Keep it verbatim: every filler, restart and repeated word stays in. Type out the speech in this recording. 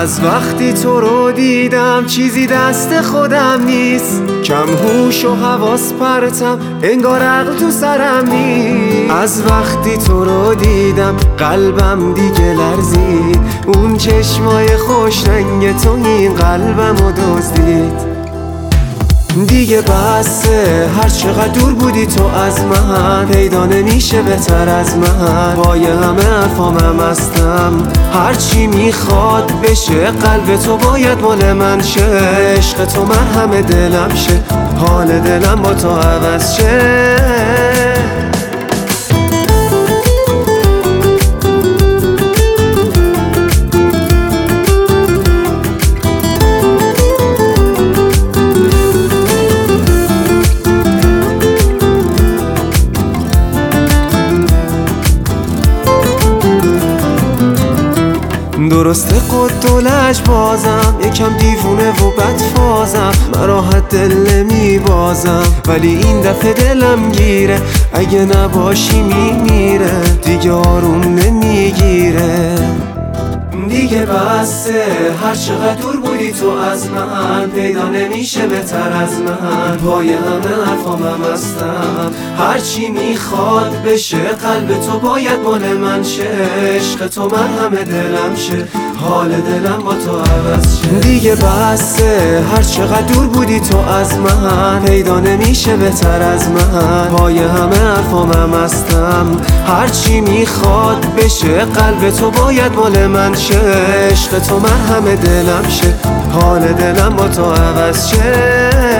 از وقتی تو رو دیدم چیزی دست خودم نیست، کم هوش و حواس پرتم انگار عقل تو سرم نیست. از وقتی تو رو دیدم قلبم دیگه لرزید، اون چشمای خوش رنگ تو این قلبم رو دزدید. دیگه بسه هر چقدر دور بودی تو از من، پیدا نمیشه بهتر از من. پای همه حرفامم هستم، هرچی میخواد بشه قلب تو باید مال من شه. عشق تو من همه دلم شه، حال دلم با تو عوض شه. درسته قد و لج بازم، یکم دیوونه و بدفازم، من راحت دل نمی بازم، ولی این دفعه دلم گیره، اگه نباشی میمیره، دیگه آروم نمیگیره. دیگه بسه هر چقدر دور بودی تو از من، پیدا نمیشه بهتر از من. پای همه حرفامم هستم، هرچی میخواد بشه قلب تو باید مال من شه. عشق تو من همه دلم شه، حال دلم با تو عوض شه. دیگه بسه هر چقدر دور بودی تو از من، پیدا نمیشه بهتر از من. پای همه حرفامم هستم، هرچی میخواد بشه قلب تو باید مال من شه. عشق تو من همه دلم شه، حال دلم با تو عوض شه.